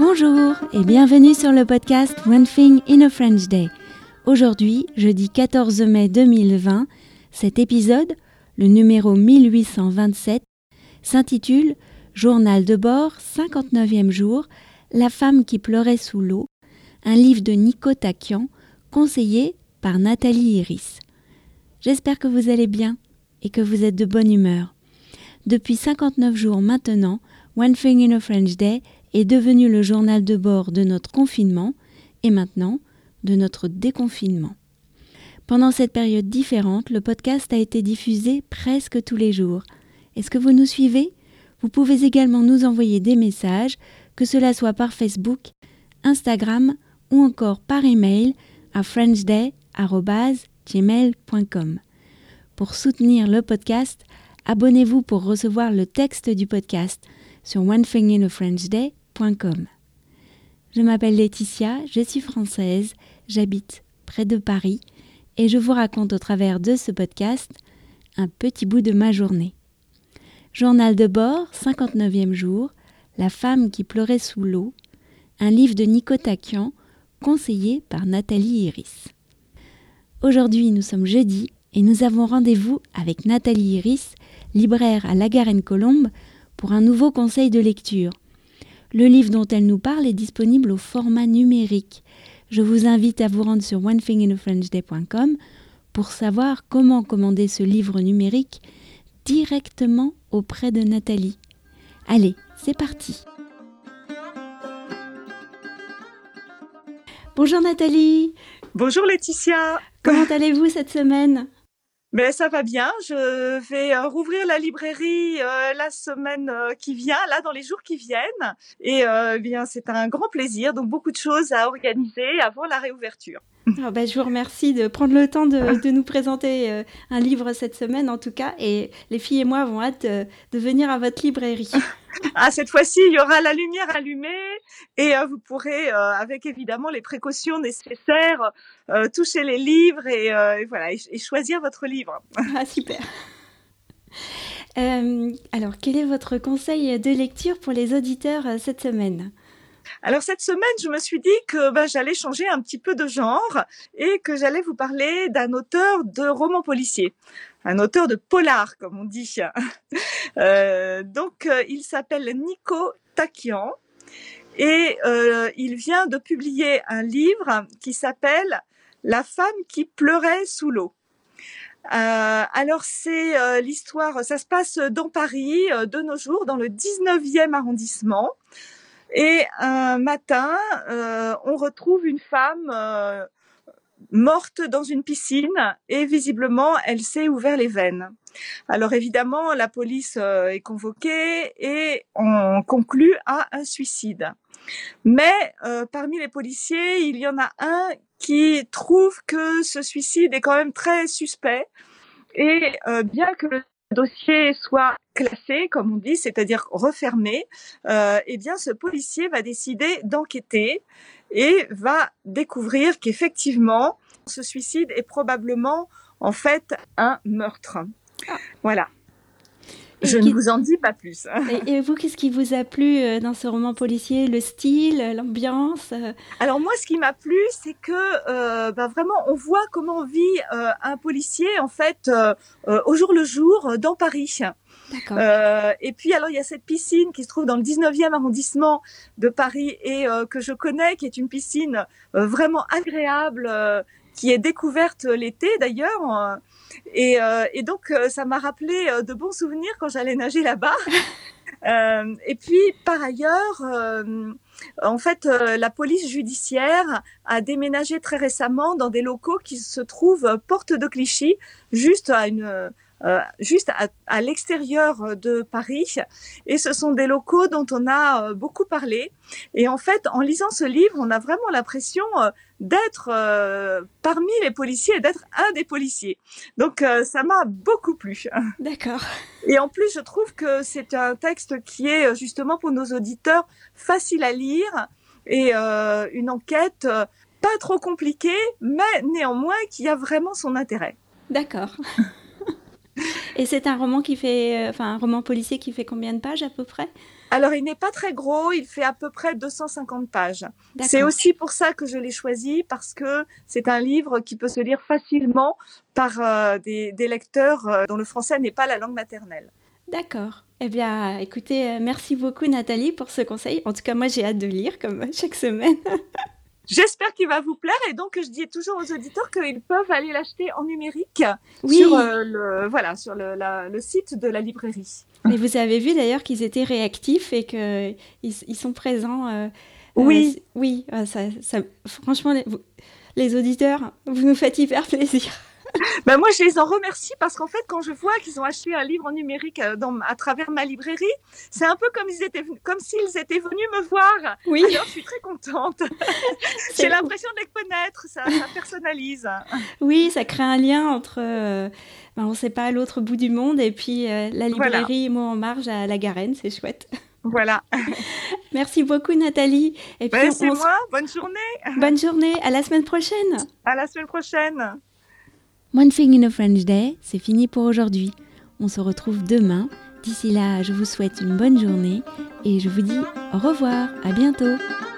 Bonjour et bienvenue sur le podcast One Thing in a French Day. Aujourd'hui, jeudi 14 mai 2020, cet épisode, le numéro 1827, s'intitule « Journal de bord, 59e jour, la femme qui pleurait sous l'eau », un livre de Nico Takian, conseillé par Nathalie Iris. J'espère que vous allez bien et que vous êtes de bonne humeur. Depuis 59 jours maintenant, One Thing in a French Day est devenu le journal de bord de notre confinement et maintenant de notre déconfinement. Pendant cette période différente, le podcast a été diffusé presque tous les jours. Est-ce que vous nous suivez ? Vous pouvez également nous envoyer des messages, que cela soit par Facebook, Instagram ou encore par email à frenchday@gmail.com. Pour soutenir le podcast, abonnez-vous pour recevoir le texte du podcast sur onethinginafrenchday.com. Je m'appelle Laetitia, je suis française, j'habite près de Paris et je vous raconte au travers de ce podcast un petit bout de ma journée. Journal de bord, 59e jour, la femme qui pleurait sous l'eau, un livre de Nico Takian, conseillé par Nathalie Iris. Aujourd'hui, nous sommes jeudi et nous avons rendez-vous avec Nathalie Iris, libraire à La Garenne-Colombes, pour un nouveau conseil de lecture. Le livre dont elle nous parle est disponible au format numérique. Je vous invite à vous rendre sur onethinginafrenchday.com pour savoir comment commander ce livre numérique directement auprès de Nathalie. Allez, c'est parti. Bonjour Nathalie. Bonjour Laetitia. Comment allez-vous cette semaine ? Ben ça va bien, je vais rouvrir la librairie la semaine qui vient, là dans les jours qui viennent, et bien c'est un grand plaisir, donc beaucoup de choses à organiser avant la réouverture. Je vous remercie de prendre le temps de nous présenter un livre cette semaine en tout cas, et les filles et moi avons hâte de venir à votre librairie. Ah, cette fois-ci, il y aura la lumière allumée et vous pourrez, avec évidemment les précautions nécessaires, toucher les livres et voilà, et choisir votre livre. Ah, super. Alors, quel est votre conseil de lecture pour les auditeurs cette semaine ? Alors cette semaine, je me suis dit que j'allais changer un petit peu de genre et que j'allais vous parler d'un auteur de romans policiers, un auteur de polar comme on dit. Il s'appelle Nico Takian et il vient de publier un livre qui s'appelle La femme qui pleurait sous l'eau. Alors c'est l'histoire, ça se passe dans Paris de nos jours, dans le 19e arrondissement. Et un matin, on retrouve une femme morte dans une piscine et visiblement, elle s'est ouvert les veines. Alors évidemment, la police est convoquée et on conclut à un suicide. Mais parmi les policiers, il y en a un qui trouve que ce suicide est quand même très suspect et bien que le dossier soit classé, comme on dit, c'est-à-dire refermé, eh bien ce policier va décider d'enquêter et va découvrir qu'effectivement ce suicide est probablement en fait un meurtre. Voilà. Je ne vous en dis pas plus. Et vous, qu'est-ce qui vous a plu dans ce roman policier ? Le style, l'ambiance ? Alors moi, ce qui m'a plu, c'est que vraiment, on voit comment vit un policier en fait au jour le jour dans Paris. D'accord. Et puis alors il y a cette piscine qui se trouve dans le 19e arrondissement de Paris et que je connais, qui est une piscine vraiment agréable, qui est découverte l'été d'ailleurs. Et donc ça m'a rappelé de bons souvenirs quand j'allais nager là-bas. Et puis par ailleurs, en fait, la police judiciaire a déménagé très récemment dans des locaux qui se trouvent porte de Clichy, juste à l'extérieur de Paris, et ce sont des locaux dont on a beaucoup parlé. Et en fait, en lisant ce livre, on a vraiment l'impression d'être parmi les policiers et d'être un des policiers. Donc ça m'a beaucoup plu. D'accord. Et en plus, je trouve que c'est un texte qui est justement pour nos auditeurs facile à lire et une enquête pas trop compliquée, mais néanmoins qui a vraiment son intérêt. D'accord. Et c'est un roman un roman policier qui fait combien de pages à peu près? Alors, il n'est pas très gros, il fait à peu près 250 pages. D'accord. C'est aussi pour ça que je l'ai choisi, parce que c'est un livre qui peut se lire facilement par des lecteurs dont le français n'est pas la langue maternelle. D'accord. Eh bien, écoutez, merci beaucoup Nathalie pour ce conseil. En tout cas, moi j'ai hâte de lire comme chaque semaine. J'espère qu'il va vous plaire, et donc je dis toujours aux auditeurs qu'ils peuvent aller l'acheter en numérique Oui. sur le site de la librairie. Et vous avez vu d'ailleurs qu'ils étaient réactifs et qu'ils sont présents. Oui. Oui, franchement, les auditeurs, vous nous faites hyper plaisir. Ben moi, je les en remercie, parce qu'en fait, quand je vois qu'ils ont acheté un livre en numérique à travers ma librairie, c'est un peu comme s'ils étaient venus me voir. Oui. Alors, je suis très contente. J'ai l'impression de les connaître, ça personnalise. Oui, ça crée un lien entre, on ne sait pas, à l'autre bout du monde, et puis la librairie Mots en marge à la Garenne, c'est chouette. Voilà. Merci beaucoup Nathalie. Et puis c'est moi, bonne journée. Bonne journée, à la semaine prochaine. À la semaine prochaine. One Thing in a French Day, c'est fini pour aujourd'hui. On se retrouve demain. D'ici là, je vous souhaite une bonne journée et je vous dis au revoir, à bientôt.